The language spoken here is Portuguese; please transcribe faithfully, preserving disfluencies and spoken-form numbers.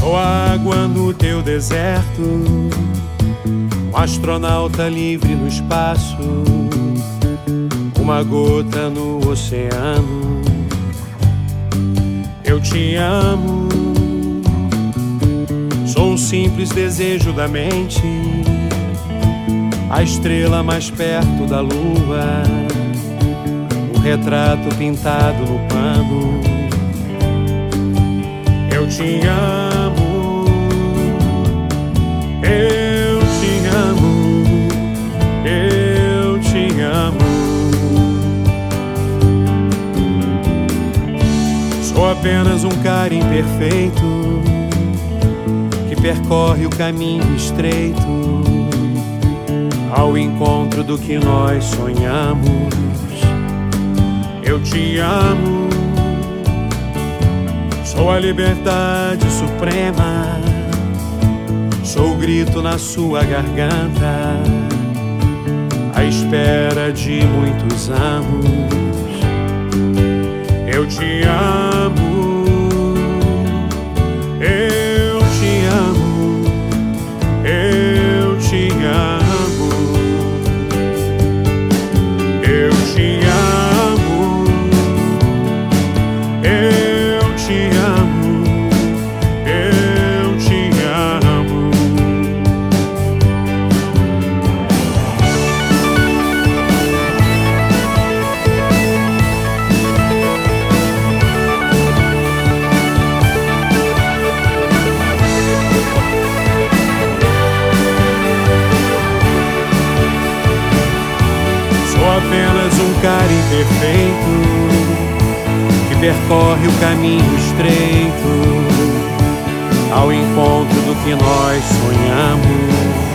Sou água no teu deserto, um astronauta livre no espaço, uma gota no oceano. Eu te amo, sou um simples desejo da mente, a estrela mais perto da lua, um retrato pintado no pano. Eu te amo, eu te amo, eu te amo. Sou apenas um cara imperfeito que percorre o caminho estreito ao encontro do que nós sonhamos. Eu te amo, sou a liberdade suprema, sou o grito na sua garganta, à espera de muitos anos. Eu te amo, eu te amo, eu te amo, eu te amo, eu te amo, eu te amo. Sou apenas um cara imperfeito que percorre o caminho estreito ao encontro do que nós sonhamos.